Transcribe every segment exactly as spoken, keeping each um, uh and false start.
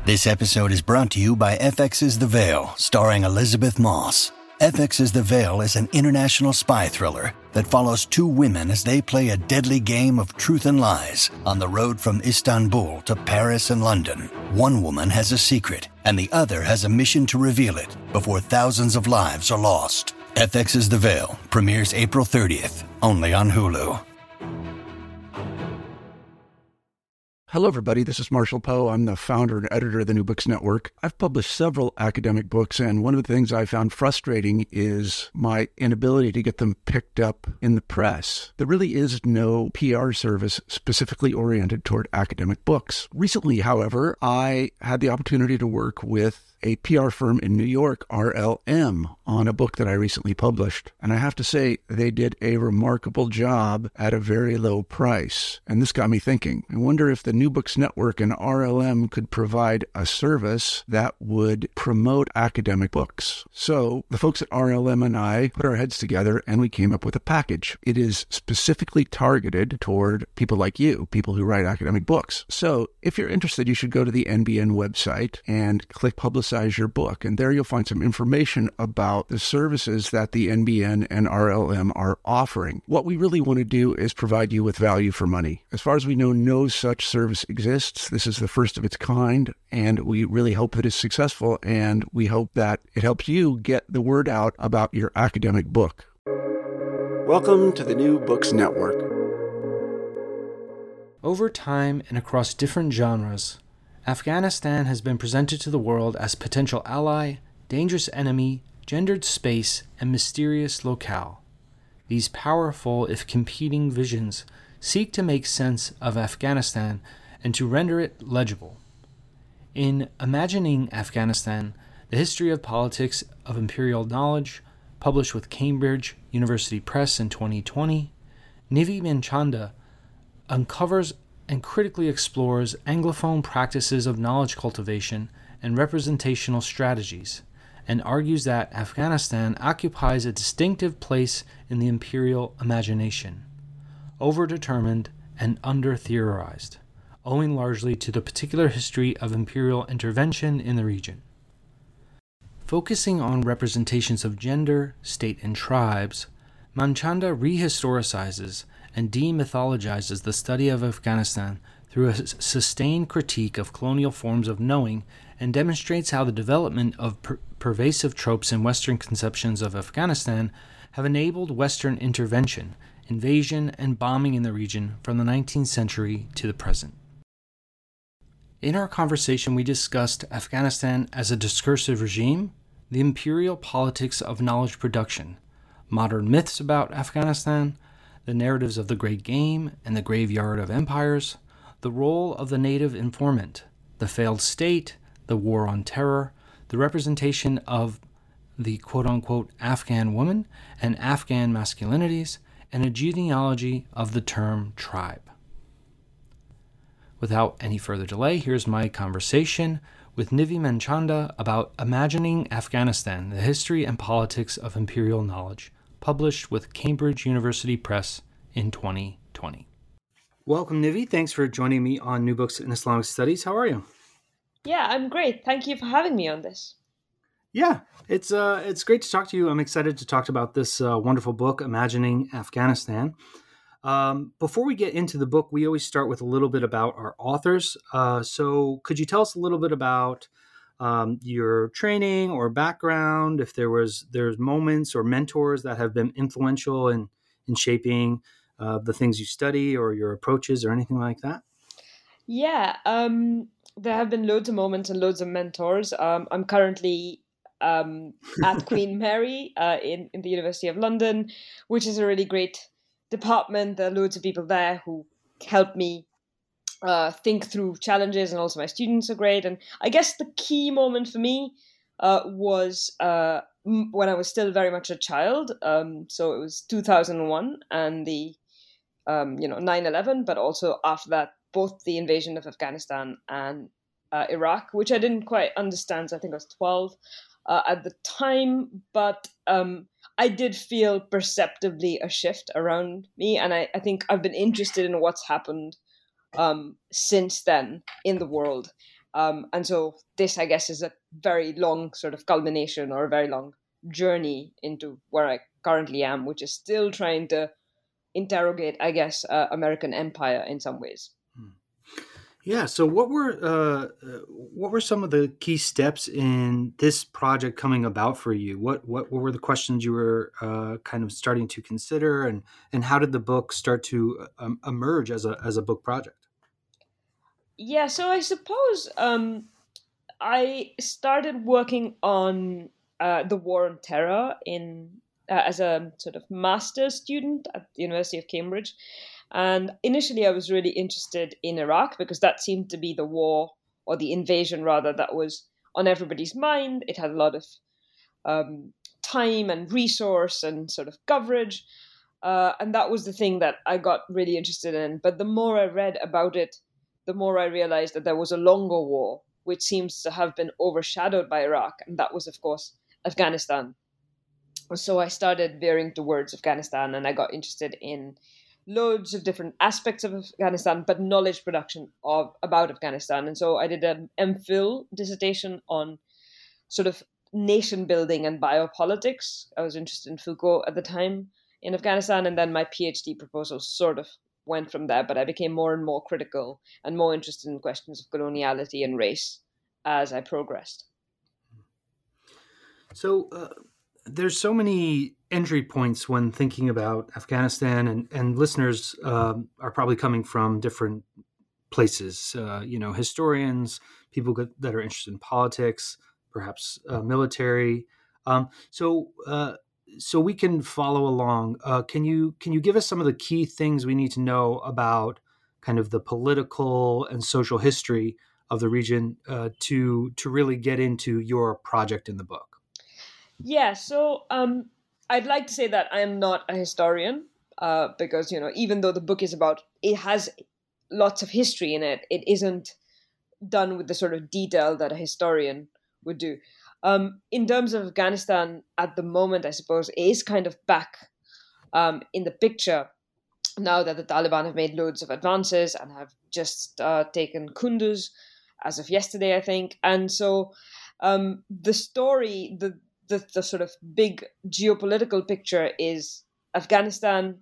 This episode is brought to you by F X's The Veil, starring Elizabeth Moss. F X's The Veil is an international spy thriller that follows two women as they play a deadly game of truth and lies on the road from Istanbul to Paris and London. One woman has a secret, and the other has a mission to reveal it before thousands of lives are lost. F X's The Veil premieres April thirtieth, only on Hulu. Hello, everybody. This is Marshall Poe. I'm the founder and editor of the New Books Network. I've published several academic books, and one of the things I found frustrating is my inability to get them picked up in the press. There really is no P R service specifically oriented toward academic books. Recently, however, I had the opportunity to work with a P R firm in New York, R L M, on a book that I recently published. And I have to say, they did a remarkable job at a very low price. And this got me thinking. I wonder if the New Books Network and R L M could provide a service that would promote academic books. So the folks at R L M and I put our heads together and we came up with a package. It is specifically targeted toward people like you, people who write academic books. So if you're interested, you should go to the N B N website and click Publicize your book. And there you'll find some information about the services that the N B N and R L M are offering. What we really want to do is provide you with value for money. As far as we know, no such service exists. This is the first of its kind, and we really hope it is successful, and we hope that it helps you get the word out about your academic book. Welcome to the New Books Network. Over time and across different genres, Afghanistan has been presented to the world as potential ally, dangerous enemy, gendered space, and mysterious locale. These powerful, if competing, visions seek to make sense of Afghanistan and to render it legible. In Imagining Afghanistan, the History of Politics of Imperial Knowledge, published with Cambridge University Press in twenty twenty, Nivi Manchanda uncovers and critically explores Anglophone practices of knowledge cultivation and representational strategies, and argues that Afghanistan occupies a distinctive place in the imperial imagination, overdetermined and under-theorized, owing largely to the particular history of imperial intervention in the region. Focusing on representations of gender, state, and tribes, Manchanda rehistoricizes and demythologizes the study of Afghanistan through a sustained critique of colonial forms of knowing, and demonstrates how the development of per- pervasive tropes in Western conceptions of Afghanistan have enabled Western intervention, invasion, and bombing in the region from the nineteenth century to the present. In our conversation, we discussed Afghanistan as a discursive regime, the imperial politics of knowledge production, modern myths about Afghanistan, the narratives of the Great Game and the Graveyard of Empires, the role of the native informant, the failed state, the war on terror, the representation of the quote-unquote Afghan woman and Afghan masculinities, and a genealogy of the term tribe. Without any further delay, here's my conversation with Nivi Manchanda about Imagining Afghanistan, the History and Politics of Imperial Knowledge, published with Cambridge University Press in twenty twenty. Welcome, Nivi. Thanks for joining me on New Books in Islamic Studies. How are you? Yeah, I'm great. Thank you for having me on this. Yeah, it's uh, it's great to talk to you. I'm excited to talk about this uh, wonderful book, Imagining Afghanistan. Um, before we get into the book, we always start with a little bit about our authors. Uh, so could you tell us a little bit about um, your training or background, if there was there's moments or mentors that have been influential in, in shaping uh, the things you study or your approaches or anything like that? Yeah, um, there have been loads of moments and loads of mentors. Um, I'm currently um, at Queen Mary uh, in, in the University of London, which is a really great department. There are loads of people there who help me uh, think through challenges, and also my students are great. And I guess the key moment for me uh, was uh, m- when I was still very much a child. Um, so it was two thousand one and the um, you know nine eleven, but also after that, both the invasion of Afghanistan and uh, Iraq, which I didn't quite understand. So I think I was twelve uh, at the time, but um, I did feel perceptibly a shift around me, and I, I think I've been interested in what's happened um, since then in the world. Um, and so this, I guess, is a very long sort of culmination or a very long journey into where I currently am, which is still trying to interrogate, I guess, uh, American empire in some ways. Yeah. So, what were uh, what were some of the key steps in this project coming about for you? What what, what were the questions you were uh, kind of starting to consider, and and how did the book start to um, emerge as a as a book project? Yeah. So I suppose um, I started working on uh, the War on Terror in uh, as a sort of master's student at the University of Cambridge. And initially, I was really interested in Iraq because that seemed to be the war, or the invasion rather, that was on everybody's mind. It had a lot of um, time and resource and sort of coverage. Uh, and that was the thing that I got really interested in. But the more I read about it, the more I realized that there was a longer war, which seems to have been overshadowed by Iraq. And that was, of course, Afghanistan. So I started veering towards Afghanistan, and I got interested in loads of different aspects of Afghanistan, but knowledge production of about Afghanistan. And so I did an MPhil dissertation on sort of nation building and biopolitics. I was interested in Foucault at the time in Afghanistan, and then my PhD proposal sort of went from there, but I became more and more critical and more interested in questions of coloniality and race as I progressed. So uh, there's so many entry points when thinking about Afghanistan, and, and listeners uh, are probably coming from different places, uh, you know, historians, people that are interested in politics, perhaps uh, military. Um, so uh, so we can follow along. Uh, can you can you give us some of the key things we need to know about kind of the political and social history of the region uh, to to really get into your project in the book? Yeah, so um, I'd like to say that I am not a historian uh, because, you know, even though the book is about, it has lots of history in it, it isn't done with the sort of detail that a historian would do. Um, in terms of Afghanistan at the moment, I suppose, it is kind of back um, in the picture now that the Taliban have made loads of advances and have just uh, taken Kunduz as of yesterday, I think. And so um, the story, the The, the sort of big geopolitical picture is Afghanistan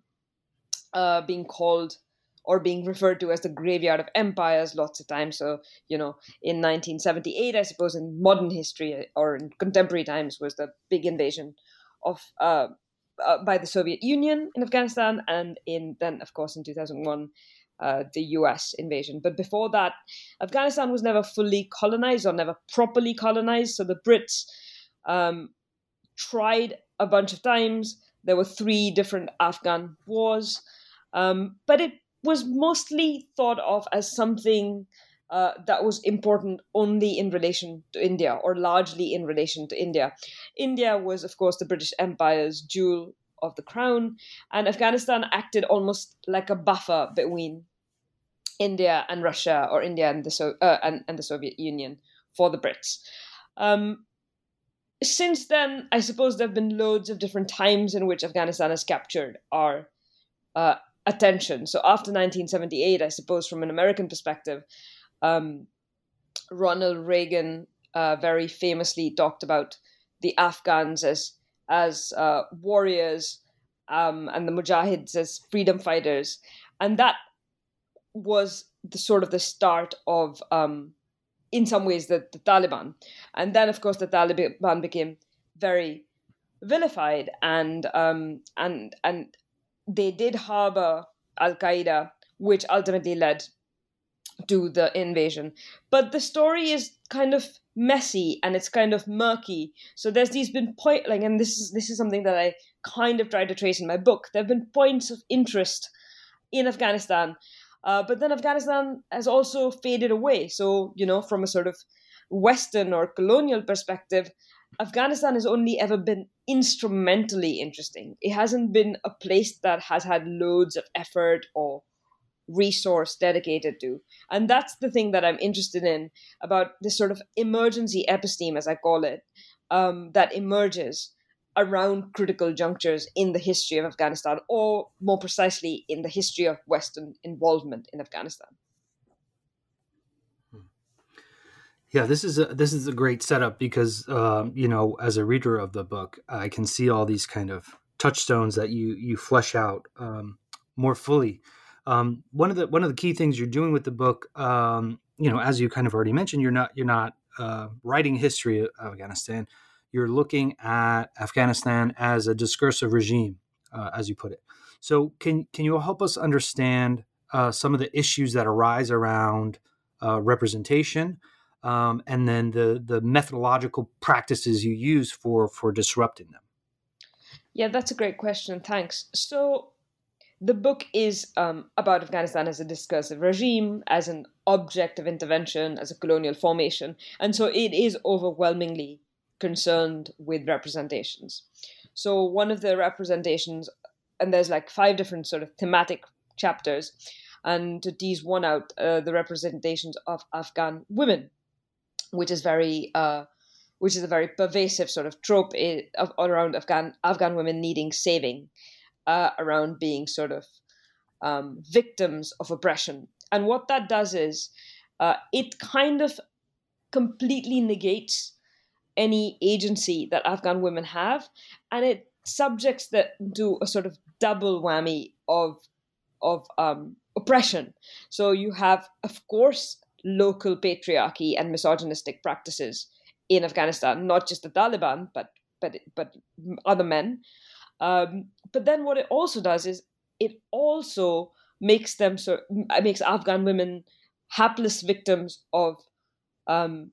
uh, being called or being referred to as the graveyard of empires lots of times. So, you know, in nineteen seventy-eight, I suppose, in modern history or in contemporary times, was the big invasion of uh, uh, by the Soviet Union in Afghanistan, and in then, of course, in two thousand one, uh, the U S invasion. But before that, Afghanistan was never fully colonized or never properly colonized. So the Brits Um, tried a bunch of times. There were three different Afghan wars, um, but it was mostly thought of as something uh, that was important only in relation to India, or largely in relation to India. India was, of course, the British Empire's jewel of the crown, and Afghanistan acted almost like a buffer between India and Russia, or India and the so- uh, and, and the Soviet Union for the Brits. Um, Since then, I suppose there have been loads of different times in which Afghanistan has captured our uh, attention. So after nineteen seventy-eight, I suppose from an American perspective, um, Ronald Reagan uh, very famously talked about the Afghans as as uh, warriors um, and the Mujahids as freedom fighters, and that was the sort of the start of um, in some ways, the, the Taliban. And then, of course, the Taliban became very vilified, and um, and and they did harbor Al-Qaeda, which ultimately led to the invasion. But the story is kind of messy and it's kind of murky. So there's these been point like, and this is this is something that I kind of tried to trace in my book. There have been points of interest in Afghanistan. Uh, but then Afghanistan has also faded away. So, you know, from a sort of Western or colonial perspective, Afghanistan has only ever been instrumentally interesting. It hasn't been a place that has had loads of effort or resource dedicated to. And that's the thing that I'm interested in about this sort of emergency episteme, as I call it, um, that emerges around critical junctures in the history of Afghanistan, or more precisely in the history of Western involvement in Afghanistan. Yeah, this is a this is a great setup because um, you know, as a reader of the book, I can see all these kind of touchstones that you you flesh out um, more fully. Um, one of the one of the key things you're doing with the book, um, you know, as you kind of already mentioned, you're not you're not uh, writing history of Afghanistan. You're looking at Afghanistan as a discursive regime, uh, as you put it. So, can can you help us understand uh, some of the issues that arise around uh, representation? Um, and then the the methodological practices you use for for disrupting them? Yeah, that's a great question. Thanks. So the book is um, about Afghanistan as a discursive regime, as an object of intervention, as a colonial formation, and so it is overwhelmingly concerned with representations. So one of the representations, and there's like five different sort of thematic chapters, and to tease one out, uh, the representations of Afghan women, which is very uh, which is a very pervasive sort of trope of, around Afghan Afghan women needing saving, uh, around being sort of um, victims of oppression. And what that does is uh, it kind of completely negates any agency that Afghan women have, and it subjects them to a sort of double whammy of of um, oppression. So you have, of course, local patriarchy and misogynistic practices in Afghanistan, not just the Taliban, but but but other men. Um, but then what it also does is it also makes them so makes Afghan women hapless victims of um,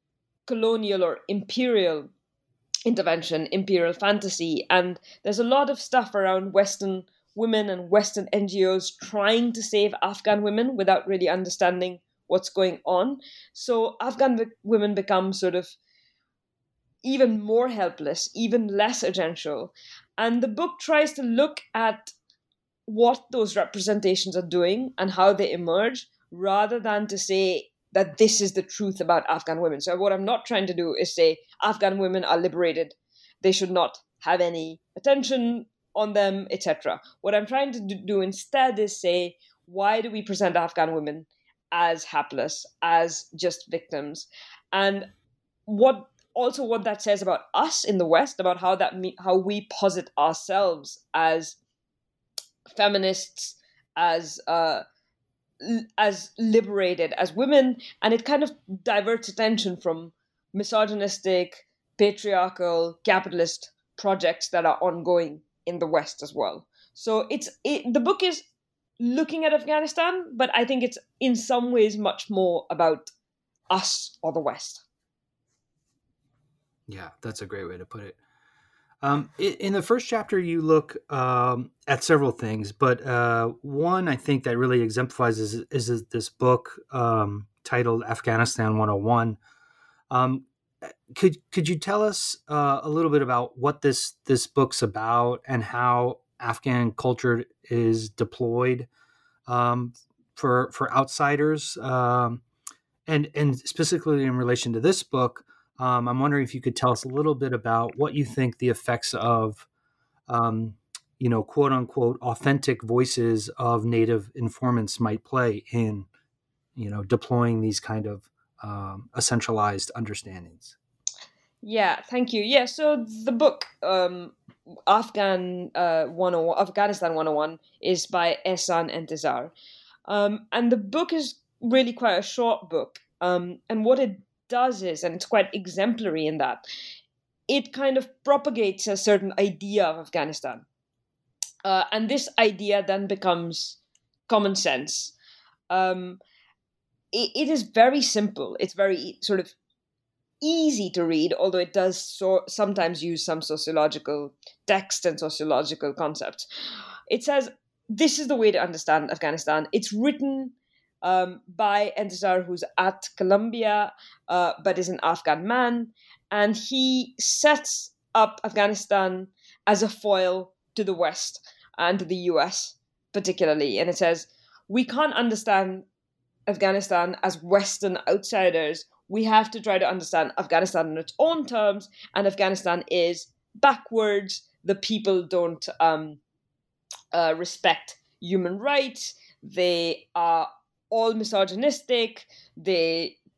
colonial or imperial intervention, imperial fantasy, and there's a lot of stuff around Western women and Western N G Os trying to save Afghan women without really understanding what's going on. So Afghan v- women become sort of even more helpless, even less agential. And the book tries to look at what those representations are doing and how they emerge, rather than to say that this is the truth about Afghan women. So what I'm not trying to do is say Afghan women are liberated, they should not have any attention on them, et cetera. What I'm trying to do instead is say, why do we present Afghan women as hapless, as just victims? And what also what that says about us in the West, about how that how we posit ourselves as feminists, as uh, as liberated as women, and it kind of diverts attention from misogynistic, patriarchal, capitalist projects that are ongoing in the West as well. So it's it, the book is looking at Afghanistan, but I think it's in some ways much more about us or the West. Yeah, that's a great way to put it. Um, in the first chapter, you look um, at several things, but uh, one I think that really exemplifies is, is this book um, titled Afghanistan one oh one. Um, could could you tell us uh, a little bit about what this this book's about and how Afghan culture is deployed um, for for outsiders, um, and and specifically in relation to this book? Um, I'm wondering if you could tell us a little bit about what you think the effects of, um, you know, quote unquote, authentic voices of Native informants might play in, you know, deploying these kind of um, essentialized understandings. Yeah, thank you. Yeah, so the book um, Afghan uh, one oh one, Afghanistan one oh one is by Ehsan Entezar. Um, and the book is really quite a short book. Um, and what it does is, and it's quite exemplary in that, it kind of propagates a certain idea of Afghanistan. Uh, and this idea then becomes common sense. Um, it, it is very simple. It's very sort of easy to read, although it does so, sometimes use some sociological text and sociological concepts. It says, this is the way to understand Afghanistan. It's written um, by Entezar, who's at Columbia, uh, but is an Afghan man. And he sets up Afghanistan as a foil to the West and to the U S particularly. And it says, we can't understand Afghanistan as Western outsiders. We have to try to understand Afghanistan on its own terms, and Afghanistan is backwards. The people don't um, uh, respect human rights. They are all misogynistic. They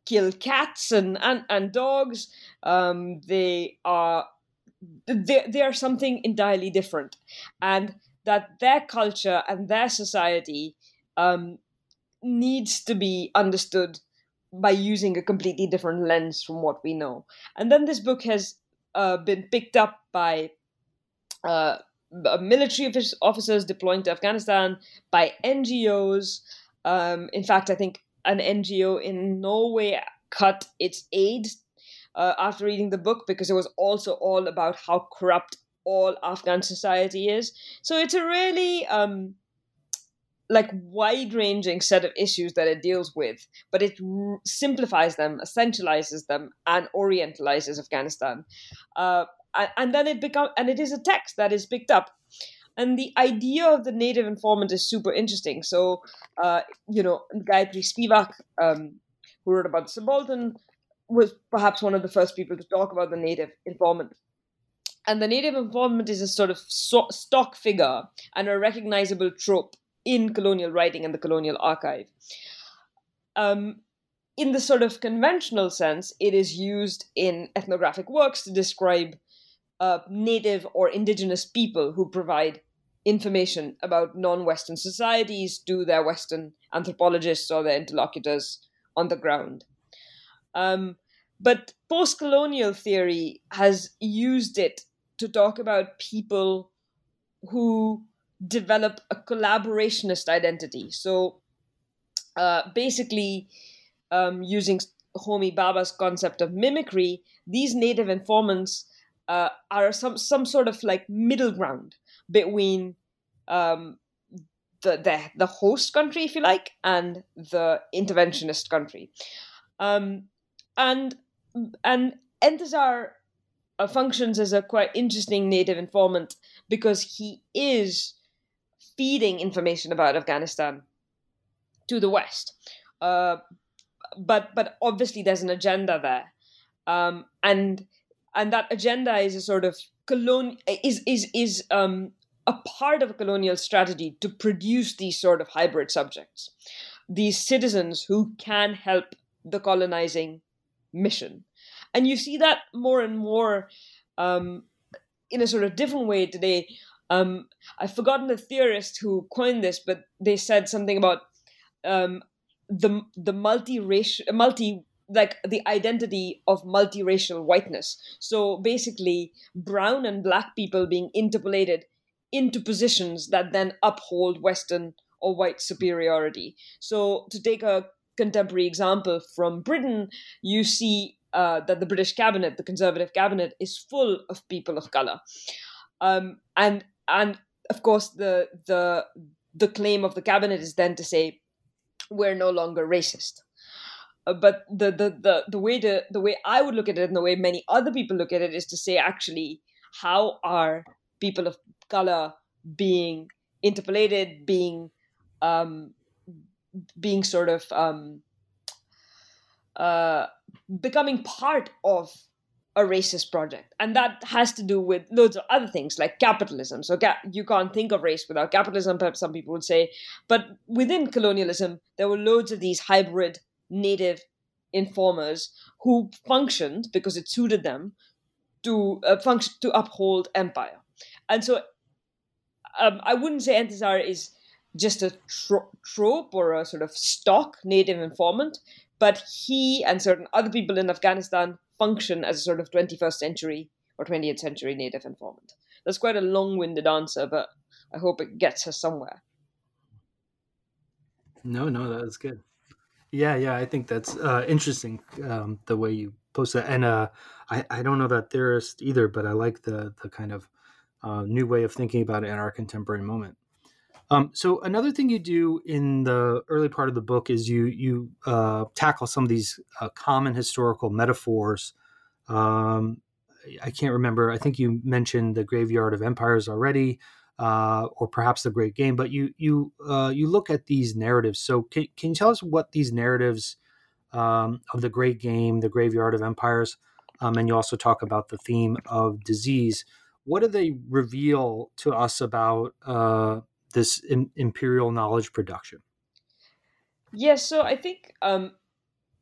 kill cats and and, and dogs. Um, they are they they are something entirely different, and that their culture and their society um, needs to be understood by using a completely different lens from what we know. And then this book has uh, been picked up by uh, military officers deploying to Afghanistan, by N G Os. Um, in fact, I think an N G O in Norway cut its aid uh, after reading the book, because it was also all about how corrupt all Afghan society is. So it's a really um, like wide-ranging set of issues that it deals with, but it r- simplifies them, essentializes them, and orientalizes Afghanistan. Uh, and, and then it become and it is a text that is picked up. And the idea of the native informant is super interesting. So, uh, you know, Gayatri Spivak, um, who wrote about the subaltern, was perhaps one of the first people to talk about the native informant. And the native informant is a sort of so- stock figure and a recognizable trope in colonial writing and the colonial archive. Um, in the sort of conventional sense, it is used in ethnographic works to describe uh, native or indigenous people who provide information about non-Western societies to their Western anthropologists or their interlocutors on the ground. Um, but post-colonial theory has used it to talk about people who develop a collaborationist identity. So uh, basically, um, using Homi Bhabha's concept of mimicry, these native informants uh, are some, some sort of like middle ground between um, the, the, the host country, if you like, and the interventionist country. Um, and and Entezar uh, functions as a quite interesting native informant because he is feeding information about Afghanistan to the West. Uh, but but obviously there's an agenda there, um, and and that agenda is a sort of colon is is is um, a part of a colonial strategy to produce these sort of hybrid subjects, these citizens who can help the colonizing mission. And you see that more and more um, in a sort of different way today. Um, I've forgotten the theorist who coined this, but they said something about um, the the multi-racial, multi like the identity of multiracial whiteness. So basically, brown and black people being interpolated into positions that then uphold Western or white superiority. So to take a contemporary example from Britain, you see uh, that the British cabinet, the Conservative cabinet, is full of people of color, um, and and of course the the the claim of the cabinet is then to say we're no longer racist. Uh, but the, the the the way to the way I would look at it, and the way many other people look at it, is to say actually how are people of color being interpolated, being um, being sort of um, uh, becoming part of a racist project. And that has to do with loads of other things like capitalism. So ca- you can't think of race without capitalism, perhaps some people would say. But within colonialism, there were loads of these hybrid native informers who functioned because it suited them to uh, function to uphold empire. And so um, I wouldn't say Entezar is just a tro- trope or a sort of stock native informant, but he and certain other people in Afghanistan function as a sort of twenty-first century or twentieth century native informant. That's quite a long-winded answer, but I hope it gets us somewhere. No, no, that was good. Yeah, yeah, I think that's uh, interesting, um, the way you post that. And uh, I, I don't know that theorist either, but I like the the kind of uh, new way of thinking about it in our contemporary moment. Um, so another thing you do in the early part of the book is you you uh, tackle some of these uh, common historical metaphors. Um, I can't remember. I think you mentioned the Graveyard of Empires already, uh, or perhaps the Great Game. But you you uh, you look at these narratives. So can can you tell us what these narratives um, of the Great Game, the Graveyard of Empires, um, and you also talk about the theme of disease. What do they reveal to us about uh, this in, imperial knowledge production? Yes, so I think um,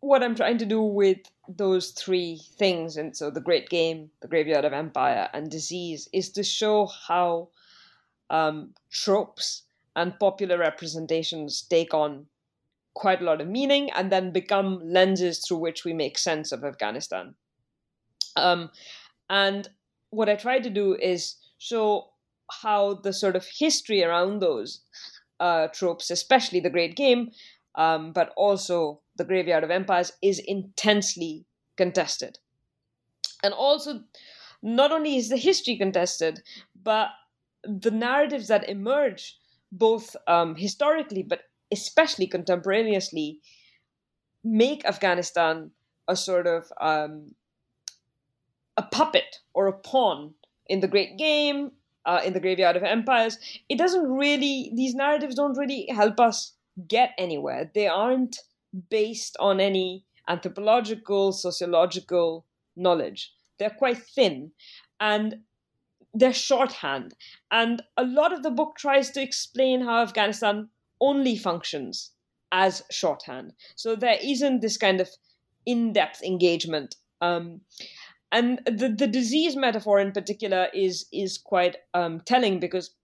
what I'm trying to do with those three things, and so the Great Game, the Graveyard of Empire, and Disease, is to show how um, tropes and popular representations take on quite a lot of meaning and then become lenses through which we make sense of Afghanistan. Um, and what I try to do is show how the sort of history around those uh, tropes, especially the Great Game, um, but also the Graveyard of Empires, is intensely contested. And also, not only is the history contested, but the narratives that emerge, both um, historically, but especially contemporaneously, make Afghanistan a sort of um, a puppet or a pawn in the Great Game, uh, in the Graveyard of Empires. It doesn't really, these narratives don't really help us get anywhere. They aren't based on any anthropological, sociological knowledge. They're quite thin and they're shorthand. And a lot of the book tries to explain how Afghanistan only functions as shorthand. So there isn't this kind of in-depth engagement. Um, and the, the disease metaphor in particular is is quite um, telling, because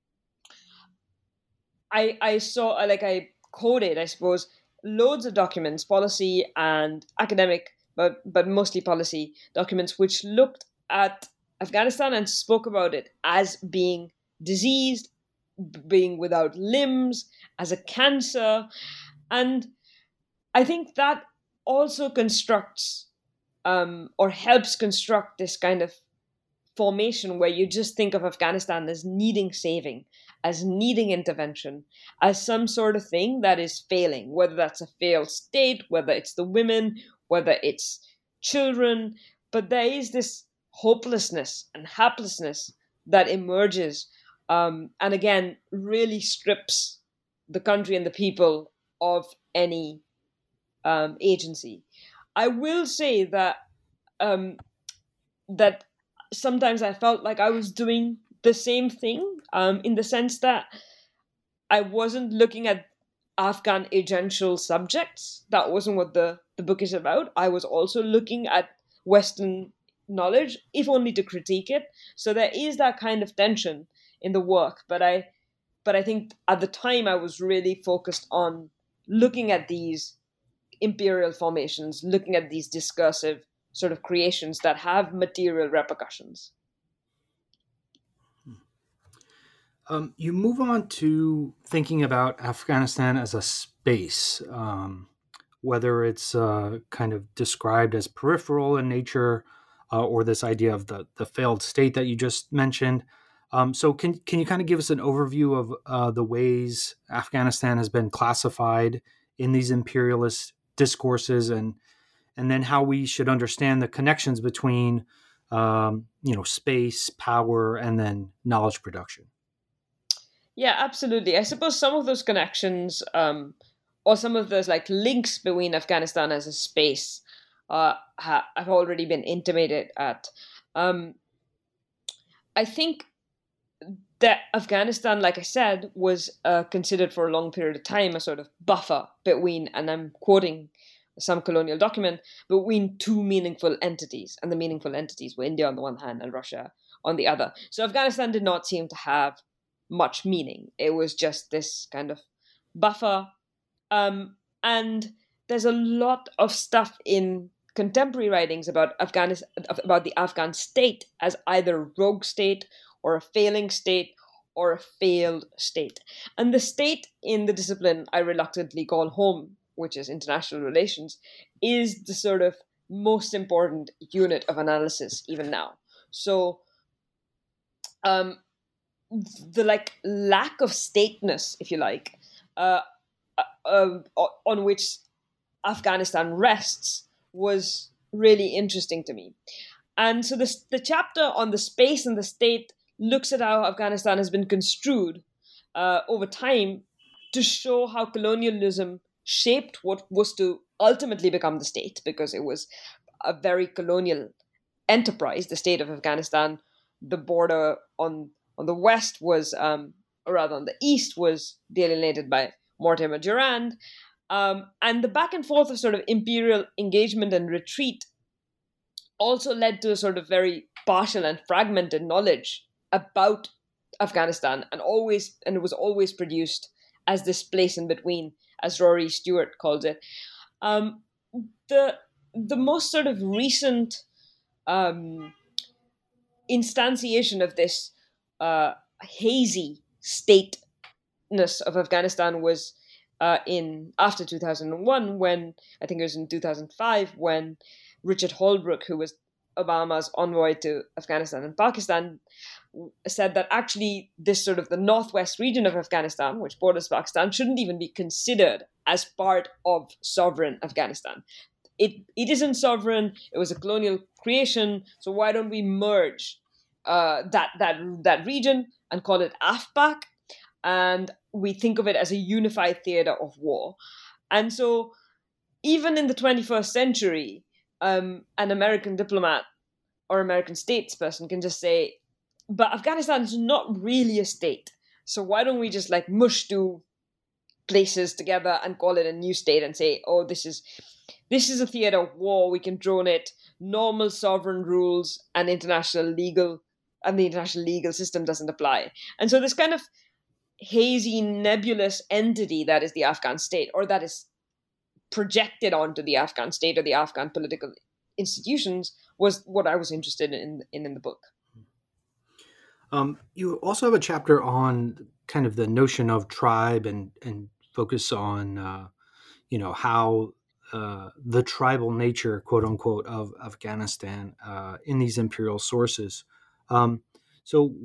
I I saw, like I quoted, I suppose, loads of documents, policy and academic, but but mostly policy documents, which looked at Afghanistan and spoke about it as being diseased, being without limbs, as a cancer. And I think that also constructs um, or helps construct this kind of formation where you just think of Afghanistan as needing saving, as needing intervention, as some sort of thing that is failing, whether that's a failed state, whether it's the women, whether it's children. But there is this hopelessness and haplessness that emerges, um, and again, really strips the country and the people of any um, agency. I will say that um, that sometimes I felt like I was doing the same thing, um, in the sense that I wasn't looking at Afghan agential subjects. That wasn't what the, the book is about. I was also looking at Western knowledge, if only to critique it. So there is that kind of tension in the work. But I, but I think at the time I was really focused on looking at these imperial formations, looking at these discursive sort of creations that have material repercussions. Um, you move on to thinking about Afghanistan as a space, um, whether it's uh, kind of described as peripheral in nature, uh, or this idea of the, the failed state that you just mentioned. Um, so can can you kind of give us an overview of uh, the ways Afghanistan has been classified in these imperialist discourses, and and then how we should understand the connections between um, you know, space, power, and then knowledge production? Yeah, absolutely. I suppose some of those connections, um, or some of those like links between Afghanistan as a space, uh, ha- have already been intimated at. Um, I think that Afghanistan, like I said, was uh, considered for a long period of time a sort of buffer between, and I'm quoting some colonial document, between two meaningful entities. And the meaningful entities were India on the one hand and Russia on the other. So Afghanistan did not seem to have much meaning. It was just this kind of buffer. Um, and there's a lot of stuff in contemporary writings about Afghanistan, about the Afghan state as either a rogue state or a failing state or a failed state. And the state in the discipline I reluctantly call home, which is international relations, is the sort of most important unit of analysis even now. So um, the like lack of stateness, if you like, uh, uh, uh, on which Afghanistan rests was really interesting to me. And so this, the chapter on the space and the state looks at how Afghanistan has been construed uh, over time to show how colonialism shaped what was to ultimately become the state, because it was a very colonial enterprise, the state of Afghanistan. The border on on the west was, um, or rather on the east, was delineated by Mortimer Durand. Um, and the back and forth of sort of imperial engagement and retreat also led to a sort of very partial and fragmented knowledge about Afghanistan, and always and it was always produced as this place in between, as Rory Stewart calls it. Um, the the most sort of recent um, instantiation of this uh, hazy stateness of Afghanistan was uh, in after two thousand one, when I think it was in two thousand five, when Richard Holbrooke, who was Obama's envoy to Afghanistan and Pakistan, said that actually this sort of the northwest region of Afghanistan, which borders Pakistan, shouldn't even be considered as part of sovereign Afghanistan. It it isn't sovereign. It was a colonial creation. So why don't we merge uh, that that that region and call it AFPAC, and we think of it as a unified theater of war? And so even in the twenty-first century, um, an American diplomat or American statesperson can just say, but Afghanistan is not really a state. So why don't we just like mush two places together and call it a new state and say, oh, this is this is a theater of war. We can drone it. Normal sovereign rules and international legal and the international legal system doesn't apply. And so this kind of hazy, nebulous entity that is the Afghan state, or that is projected onto the Afghan state or the Afghan political institutions, was what I was interested in in, in the book. Um, you also have a chapter on kind of the notion of tribe and, and focus on, uh, you know, how uh, the tribal nature, quote unquote, of Afghanistan uh, in these imperial sources. Um, so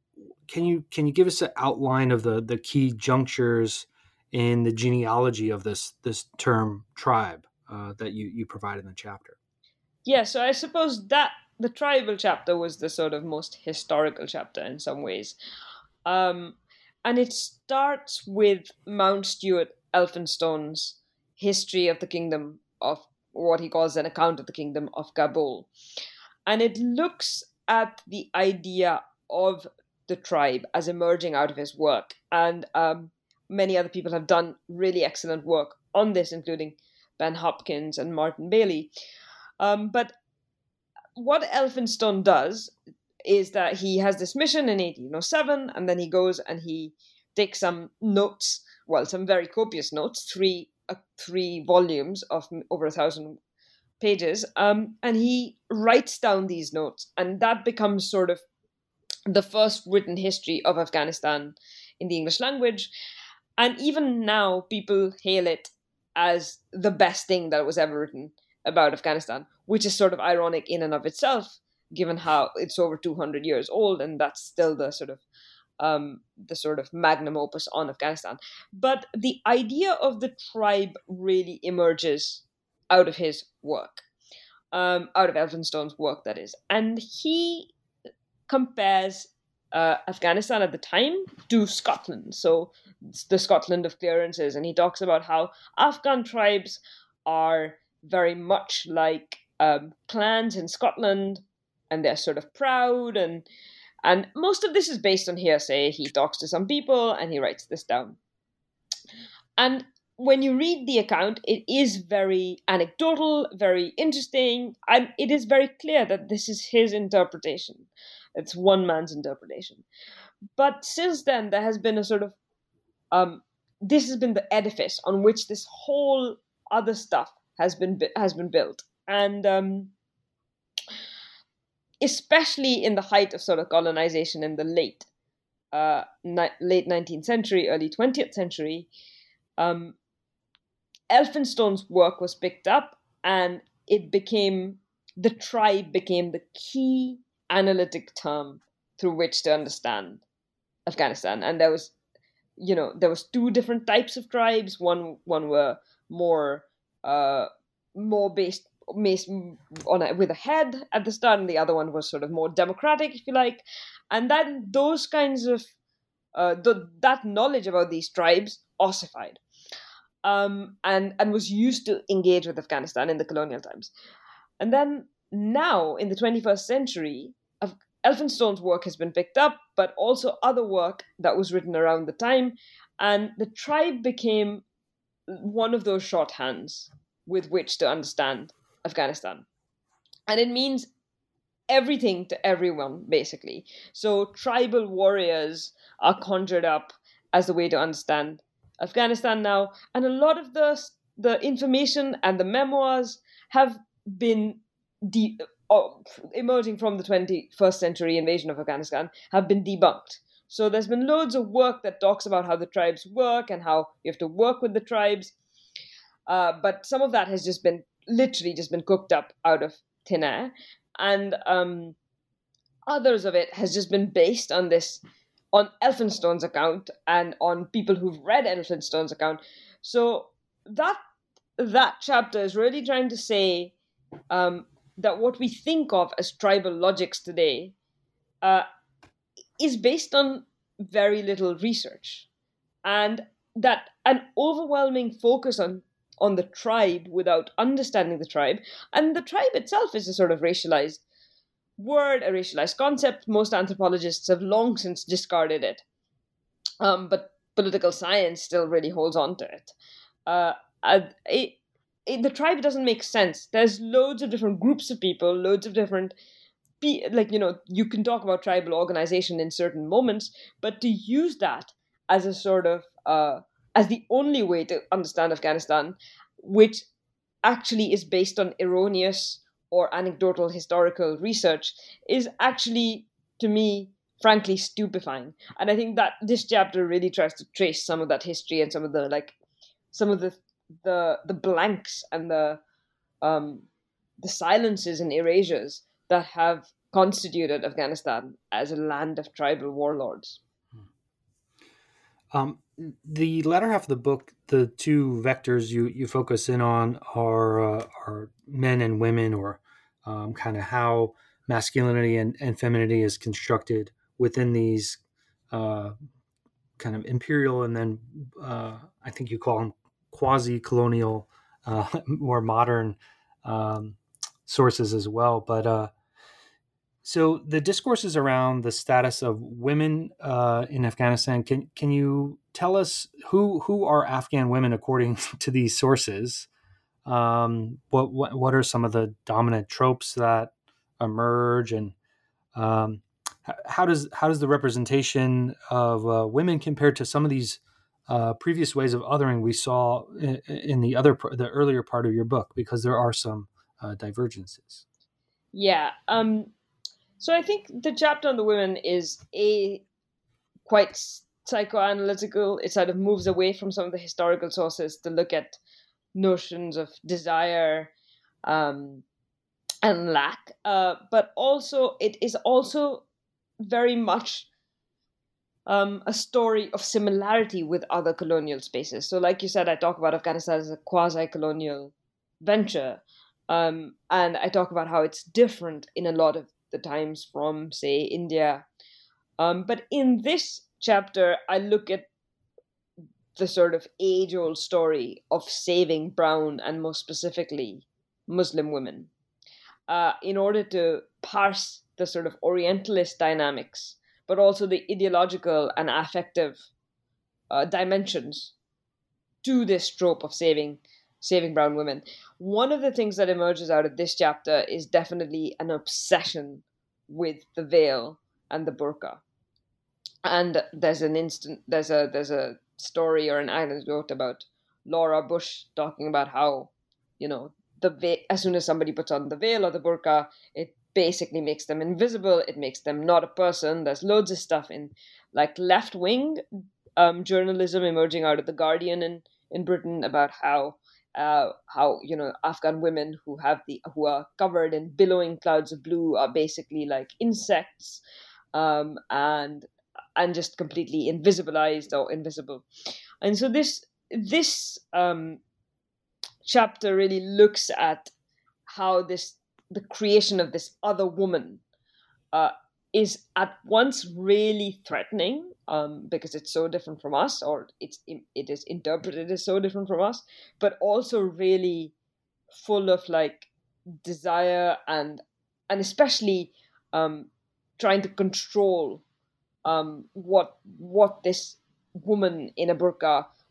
can you can you give us an outline of the, the key junctures in the genealogy of this this term tribe uh, that you, you provide in the chapter? Yeah, so I suppose that the tribal chapter was the sort of most historical chapter in some ways. Um, and it starts with Mount Stuart Elphinstone's history of the kingdom of what he calls an account of the kingdom of Kabul. And it looks at the idea of the tribe as emerging out of his work. And um, many other people have done really excellent work on this, including Ben Hopkins and Martin Bailey. Um, but what Elphinstone does is that he has this mission in eighteen oh seven, and then he goes and he takes some notes, well, some very copious notes, three uh, three volumes of over a thousand pages, um, and he writes down these notes, and that becomes sort of the first written history of Afghanistan in the English language. And even now, people hail it as the best thing that was ever written about Afghanistan, which is sort of ironic in and of itself, given how it's over two hundred years old, and that's still the sort of um, the sort of magnum opus on Afghanistan. But the idea of the tribe really emerges out of his work, um, out of Elphinstone's work, that is. And he compares uh, Afghanistan at the time to Scotland, so the Scotland of clearances, and he talks about how Afghan tribes are very much like um, clans in Scotland, and they're sort of proud, and and most of this is based on hearsay. He talks to some people and he writes this down. And when you read the account, it is very anecdotal, very interesting, and it is very clear that this is his interpretation. It's one man's interpretation. But since then, there has been a sort of um, this has been the edifice on which this whole other stuff has been has been built, and um, especially in the height of sort of colonization in the late uh, ni- late nineteenth century, early twentieth century, um, Elphinstone's work was picked up, and it became the tribe became the key analytic term through which to understand Afghanistan. And there was, you know, there was two different types of tribes. One one were more uh, more based, based on a, with a head at the start, and the other one was sort of more democratic, if you like. And then those kinds of uh, the, that knowledge about these tribes ossified, um, and and was used to engage with Afghanistan in the colonial times. And then now in the twenty-first century, Elphinstone's work has been picked up, but also other work that was written around the time, and the tribe became one of those shorthands with which to understand Afghanistan. And it means everything to everyone, basically. So tribal warriors are conjured up as the way to understand Afghanistan now. And a lot of the, the information and the memoirs have been de- uh, emerging from the twenty-first century invasion of Afghanistan have been debunked. So there's been loads of work that talks about how the tribes work and how you have to work with the tribes. Uh, but some of that has just been literally just been cooked up out of thin air. And um, others of it has just been based on this, on Elphinstone's account and on people who've read Elphinstone's account. So that that chapter is really trying to say um, that what we think of as tribal logics today uh, is based on very little research, and that an overwhelming focus on on the tribe without understanding the tribe, and the tribe itself is a sort of racialized word, a racialized concept. Most anthropologists have long since discarded it, um, but political science still really holds on to it. Uh, it, it. The tribe doesn't make sense. There's loads of different groups of people, loads of different like, you know, you can talk about tribal organization in certain moments, but to use that as a sort of, uh, as the only way to understand Afghanistan, which actually is based on erroneous or anecdotal historical research, is actually, to me, frankly, stupefying. And I think that this chapter really tries to trace some of that history and some of the, like, some of the, the, the blanks and the, um, the silences and erasures that have constituted Afghanistan as a land of tribal warlords. Um, the latter half of the book, the two vectors you, you focus in on are uh, are men and women, or um, kind of how masculinity and, and femininity is constructed within these uh, kind of imperial and then uh, I think you call them quasi-colonial, uh, more modern um, sources as well. But uh, so the discourses around the status of women uh, in Afghanistan, can can you tell us who who are Afghan women according to these sources? Um, what, what what are some of the dominant tropes that emerge, and um, how does how does the representation of uh, women compare to some of these uh, previous ways of othering we saw in, in the other the earlier part of your book? Because there are some uh, divergences. Yeah. Um, so I think the chapter on the women is a quite psychoanalytical. It sort of moves away from some of the historical sources to look at notions of desire um, and lack. Uh, but also, it is also very much um, a story of similarity with other colonial spaces. So like you said, I talk about Afghanistan as a quasi-colonial venture. Um, and I talk about how it's different in a lot of the times from, say, India. Um, but in this chapter, I look at the sort of age-old story of saving brown and most specifically Muslim women uh, in order to parse the sort of Orientalist dynamics, but also the ideological and affective uh, dimensions to this trope of saving saving brown women. One of the things that emerges out of this chapter is definitely an obsession with the veil and the burqa. And there's an instant, there's a there's a story or an anecdote about Laura Bush talking about how, you know, the ve- as soon as somebody puts on the veil or the burqa, it basically makes them invisible. It makes them not a person. There's loads of stuff in like left wing um, journalism emerging out of the Guardian in in Britain about how. Uh, how you know Afghan women who have the who are covered in billowing clouds of blue are basically like insects, um, and and just completely invisibilized or invisible. And so this this um, chapter really looks at how this the creation of this other woman uh, is at once really threatening um, because it's so different from us, or it's it is interpreted as so different from us, but also really full of like desire and and especially um, trying to control um, what what this woman in a burqa,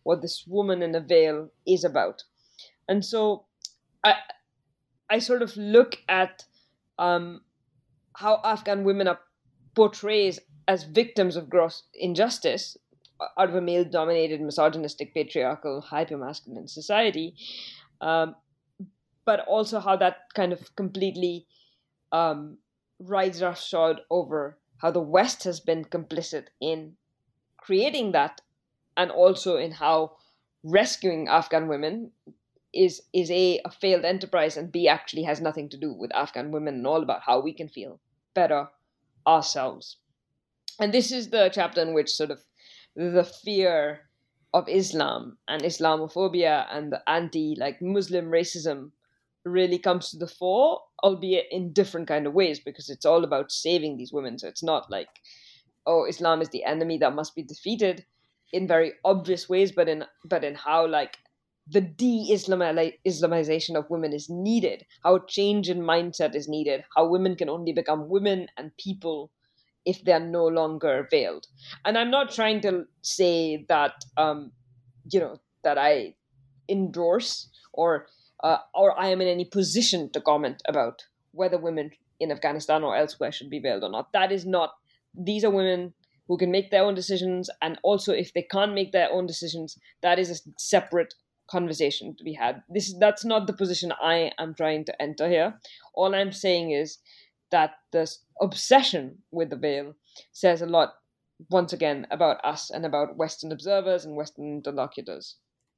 what this woman in a veil is about. And so I I sort of look at um, how Afghan women are portrayed as victims of gross injustice out of a male-dominated, misogynistic, patriarchal, hypermasculine society, um, but also how that kind of completely um, rides roughshod over how the West has been complicit in creating that, and also in how rescuing Afghan women is is a, a failed enterprise, and B, actually has nothing to do with Afghan women and all about how we can feel better ourselves. And this is the chapter in which sort of the fear of Islam and Islamophobia and the anti like Muslim racism really comes to the fore, albeit in different kind of ways, because it's all about saving these women. So it's not like, oh, Islam is the enemy that must be defeated in very obvious ways, but in but in how like the de-Islamization of women is needed, how a change in mindset is needed, how women can only become women and people if they're no longer veiled. And I'm not trying to say that, um, you know, that I endorse or uh, or I am in any position to comment about whether women in Afghanistan or elsewhere should be veiled or not. That is not, these are women who can make their own decisions. And also if they can't make their own decisions, that is a separate conversation to be had. This that's not the position I am trying to enter here. All I'm saying is that this obsession with the veil says a lot, once again, about us and about Western observers and Western interlocutors.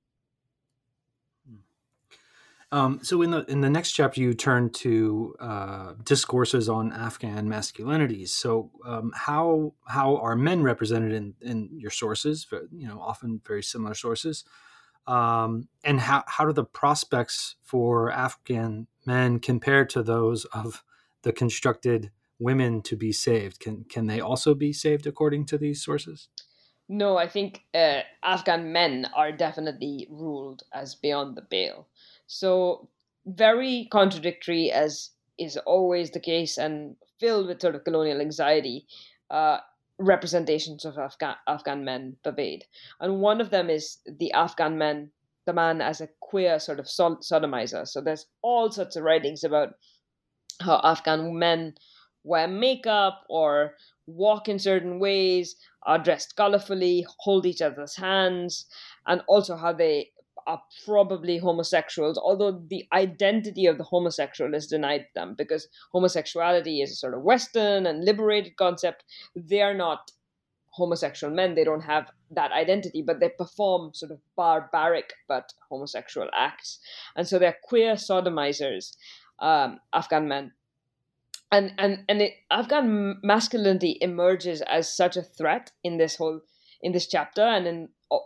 Um, so in the in the next chapter, you turn to uh, discourses on Afghan masculinities. So um, how how are men represented in, in your sources? You know, often very similar sources. Um, and how, how do the prospects for Afghan men compare to those of the constructed women to be saved? Can can they also be saved according to these sources? No, I think uh, Afghan men are definitely ruled as beyond the veil. So very contradictory, as is always the case, and filled with sort of colonial anxiety, uh, representations of Afghan, Afghan men pervade. And one of them is the Afghan man, the man as a queer sort of sodomizer. So there's all sorts of writings about how Afghan men wear makeup or walk in certain ways, are dressed colorfully, hold each other's hands, and also how they are probably homosexuals, although the identity of the homosexual is denied them, because homosexuality is a sort of Western and liberated concept. They are not homosexual men. They don't have that identity, but they perform sort of barbaric but homosexual acts. And so they're queer sodomizers, um, Afghan men. And and and it, Afghan masculinity emerges as such a threat in this whole in this chapter and in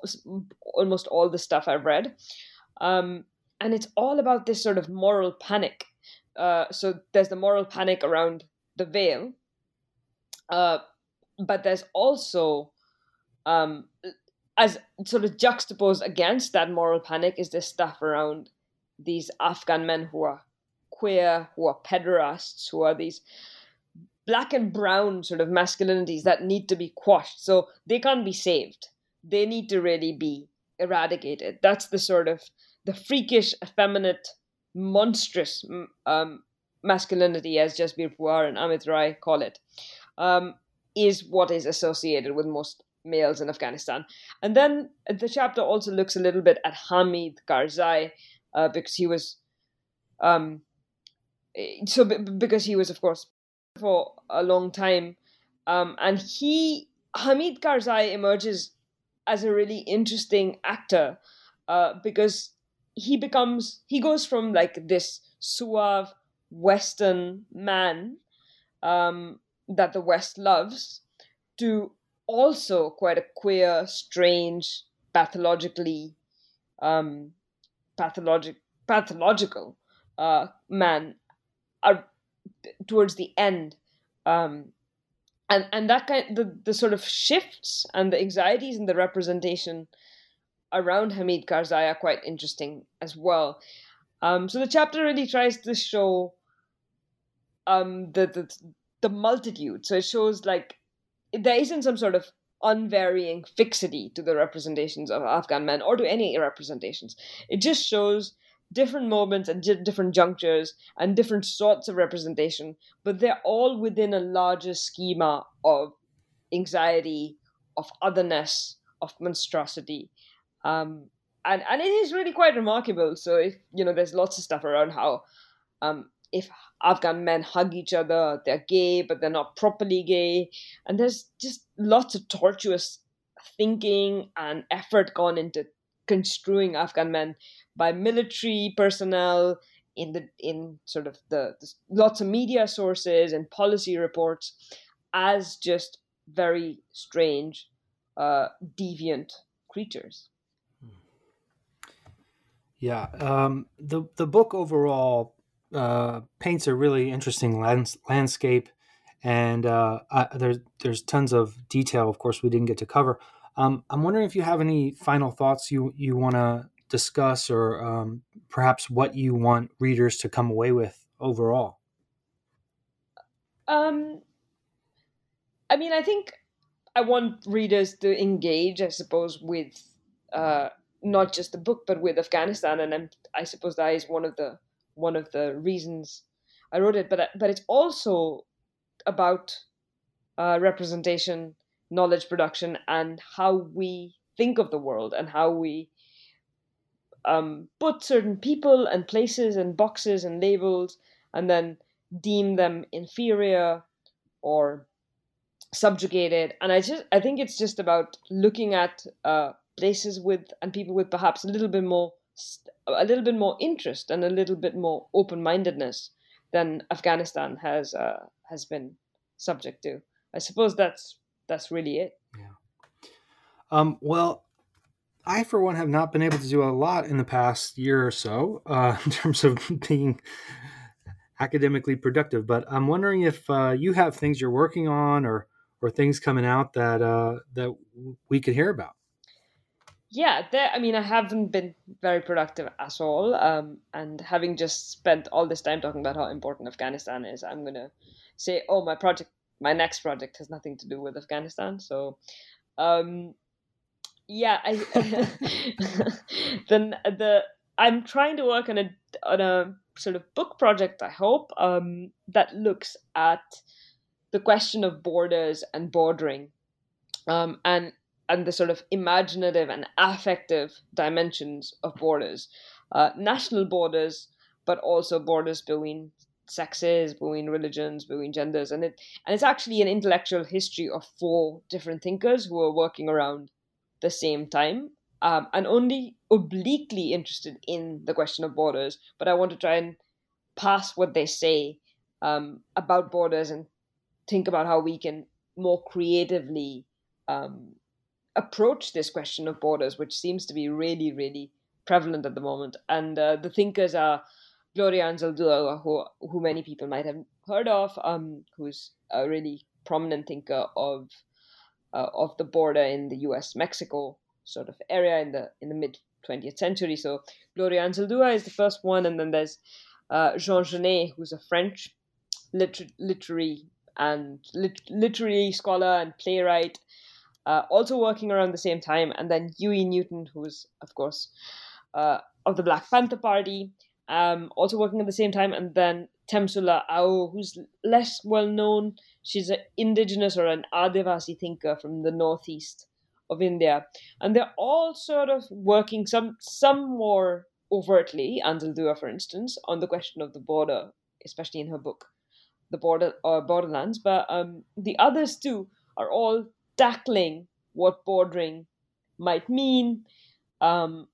almost all the stuff I've read, um, and it's all about this sort of moral panic. Uh, so there's the moral panic around the veil, uh, but there's also, um, as sort of juxtaposed against that moral panic, is this stuff around these Afghan men who are queer, who are pederasts, who are these black and brown sort of masculinities that need to be quashed. So they can't be saved. They need to really be eradicated. That's the sort of the freakish, effeminate, monstrous um, masculinity, as Jasbir Puar and Amit Rai call it, um, is what is associated with most males in Afghanistan. And then the chapter also looks a little bit at Hamid Karzai, uh, because he was, um, so b- because he was, of course, for a long time, um, and he Hamid Karzai emerges as a really interesting actor, uh, because he becomes he goes from like this suave Western man um, that the West loves to also quite a queer, strange, pathologically um, pathologic pathological uh, man uh, towards the end. Um, and and that kind the, the sort of shifts and the anxieties and the representation around Hamid Karzai are quite interesting as well. Um, so the chapter really tries to show um, the, the the multitude. So it shows like there isn't some sort of unvarying fixity to the representations of Afghan men or to any representations. It just shows different moments and different junctures and different sorts of representation, but they're all within a larger schema of anxiety, of otherness, of monstrosity. Um, and, and it is really quite remarkable. So if, you know, there's lots of stuff around how um, if Afghan men hug each other, they're gay, but they're not properly gay. And there's just lots of tortuous thinking and effort gone into construing Afghan men by military personnel in the in sort of the, the lots of media sources and policy reports as just very strange, uh, deviant creatures. Yeah, um, the the book overall uh, paints a really interesting lands, landscape, and uh, uh, there's there's tons of detail. Of course, we didn't get to cover. Um, I'm wondering if you have any final thoughts you you want to discuss, or um, perhaps what you want readers to come away with overall. Um, I mean, I think I want readers to engage, I suppose, with uh, not just the book, but with Afghanistan, and I'm, I suppose that is one of the one of the reasons I wrote it. But but it's also about uh, representation, knowledge production, and how we think of the world and how we um, put certain people and places and boxes and labels, and then deem them inferior or subjugated. And I just I think it's just about looking at uh, places with and people with perhaps a little bit more a little bit more interest and a little bit more open-mindedness than Afghanistan has uh, has been subject to. I suppose that's that's really it. Yeah. Um, well, I, for one, have not been able to do a lot in the past year or so uh, in terms of being academically productive. But I'm wondering if uh, you have things you're working on or or things coming out that uh, that we could hear about. Yeah, there, I mean, I haven't been very productive at all. Um, and having just spent all this time talking about how important Afghanistan is, I'm going to say, oh, my project, my next project has nothing to do with Afghanistan. So, um, yeah, I then the I'm trying to work on a on a sort of book project, I hope, um, that looks at the question of borders and bordering, um, and and the sort of imaginative and affective dimensions of borders, uh, national borders, but also borders between sexes, between religions, between genders, and it and it's actually an intellectual history of four different thinkers who are working around the same time, um, and only obliquely interested in the question of borders. But I want to try and pass what they say um, about borders and think about how we can more creatively um, approach this question of borders, which seems to be really, really prevalent at the moment. And uh, the thinkers are Gloria Anzaldúa, who who many people might have heard of, um, who's a really prominent thinker of uh, of the border in the U S Mexico sort of area in the in the mid twentieth century. So Gloria Anzaldúa is the first one, and then there's uh, Jean Genet, who's a French liter- literary and lit- literary scholar and playwright, uh, also working around the same time. And then Huey Newton, who's of course uh, of the Black Panther Party, um, also working at the same time. And then Temsula Ao, who's less well known. She's an indigenous or an Adivasi thinker from the northeast of India. And they're all sort of working, some some more overtly, Anzaldúa, for instance, on the question of the border, especially in her book, The Border or Borderlands. But um, the others too are all tackling what bordering might mean. Um,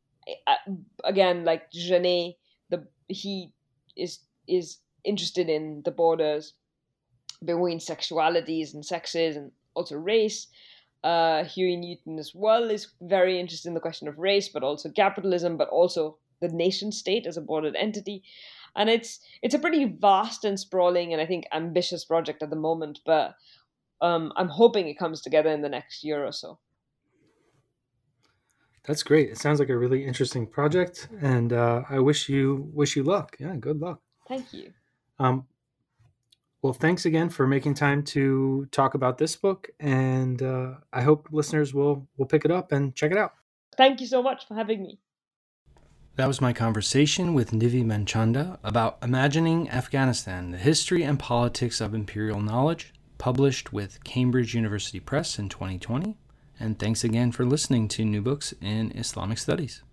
again, like Genet, the he is is interested in the borders between sexualities and sexes and also race. Uh, Huey Newton as well is very interested in the question of race, but also capitalism, but also the nation state as a bordered entity. And it's it's a pretty vast and sprawling and I think ambitious project at the moment, but um, I'm hoping it comes together in the next year or so. That's great. It sounds like a really interesting project, and, uh, I wish you wish you luck. Yeah, good luck. Thank you. Um, Well, thanks again for making time to talk about this book, and uh, I hope listeners will, will pick it up and check it out. Thank you so much for having me. That was my conversation with Nivi Manchanda about Imagining Afghanistan, the History and Politics of Imperial Knowledge, published with Cambridge University Press in twenty twenty. And thanks again for listening to New Books in Islamic Studies.